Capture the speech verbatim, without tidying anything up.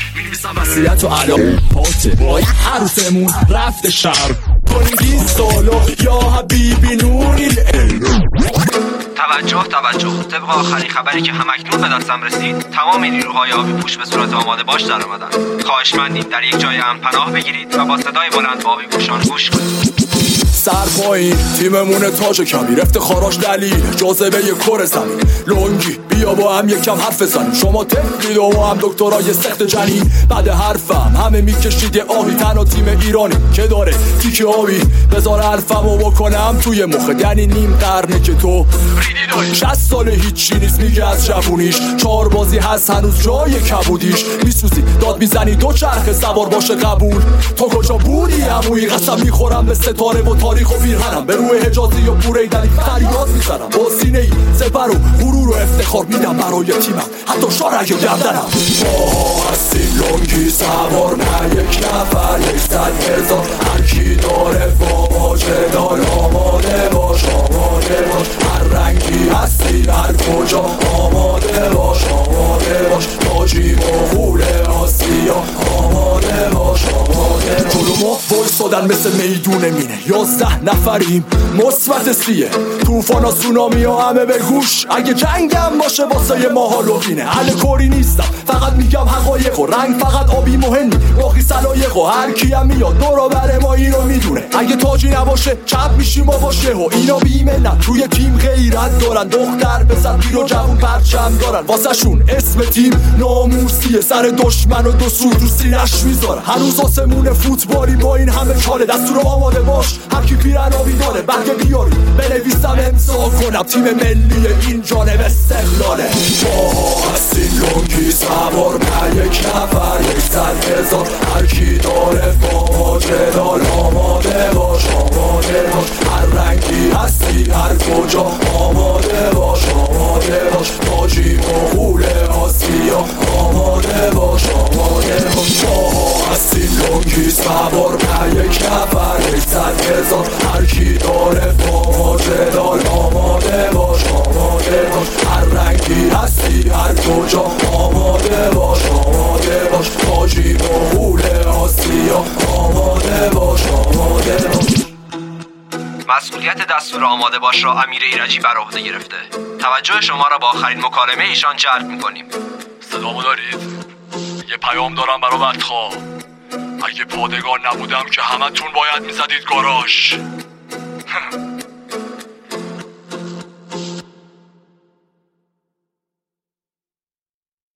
می‌نویسم وصیت و علامه پاته با عروسمون رفت شهر کنیم بیست سالو یا حبیبی نوری. توجه توجه طبق آخرین خبری که همکنون به دستم رسید تمام نیروهای آبی پوش به صورت آماده باش در آمدند. خواهشمندیم در یک جای امن پناه بگیرید و با صدای بلند به آبی پوشان گوش کنید. سر پایین تیممون تاج کبیر افتخاراش دلیل جاذبه ی کره زمین. لنگی بیا با هم یکم حرف بزنیم، شما تفرید و هم دکترای سخت جنین. بعد حرفم همه میکشید یه آهی، تنها تیم ایرانی که داره تیک آبی. بذار حرفمو بکنم توی مخت، یعنی نیم قرنه که تو شصت ساله هیچی نیست میگه از جوونیش. چهار بازی هست هنوز جای کبودیش، میسوزی داد میزنی دو چرخ سوار باشه قبول. تو کجا بودی عمویی؟ قسم میخورم به ستاره و تاریخ و پیرهنم، به روی حجازی و پوره ایدنی فریاد میزنم. با سینه ای سپر و غرور و افتخار میدم برای تیمم، حتی شارعی و گردنم. ما هستیم لنگی سوار، نه یک نفر یک صد هزار. هرکی داره با جدال آماده باش، آماده باش. هر رنگی هستی هر کجا آماده باش، آماده باش. تاجی و غول آسیا آماده باش، آماده باش. جلو ما وایسادن مثل میدون مینه، یازده نفریم مثبت سیه. توفان ها سونامی ها همه به گوش، اگه جنگم باشه واسه ما هالووینه. حل کاری نیستم فقط میگم حقایق و رنگ فقط آبی مهمی باقی سلایق و هر کیم میاد دورو بر ما اینو میدونه. اگه تاجی نباشه چپ میشیم ما باشه و اینا بیمه نه. توی تیم غیرت دارن، دختر پسر پیر و جوون پرچم دارن. واسه شون اسم تیم ناموسیه، سر دشمن و دو سو تو سینش میذارن. هنوز آسمون فوتبالی با این همه چاله، دستور آماده باش هر کی پیرن آبی داره. برگه بیاری بنویسم امضا کنم، تیم ملی این جانب استقلاله. ما هستیم لنگی سوار، نه یک نفر یک صد هزار. هر کی داره با جدال آماده باش، آماده باش. هر رنگی هستی هر کجا آماده باش، آماده باش. تاجی و غول آسیا آماده باش، آماده باش. ما هستیم لنگی سوار، نه یک نفر یک صد هزار. هر کی داره با جدال آماده باش، آماده باش. هر رنگی هستی هر کجا آماده باش، آماده باش. تاجی و غول آسیا آماده باش، آماده باش. مسئولیت دستور آماده باش را امیر ایرجی بر عهده گرفته. توجه شما را با آخرین مکالمه ایشان جلب می‌کنیم. صدامو دارید؟ یه پیام دارم برای بدخواه. اگه پادگان نبودم که همتون باید میزدید گاراژ.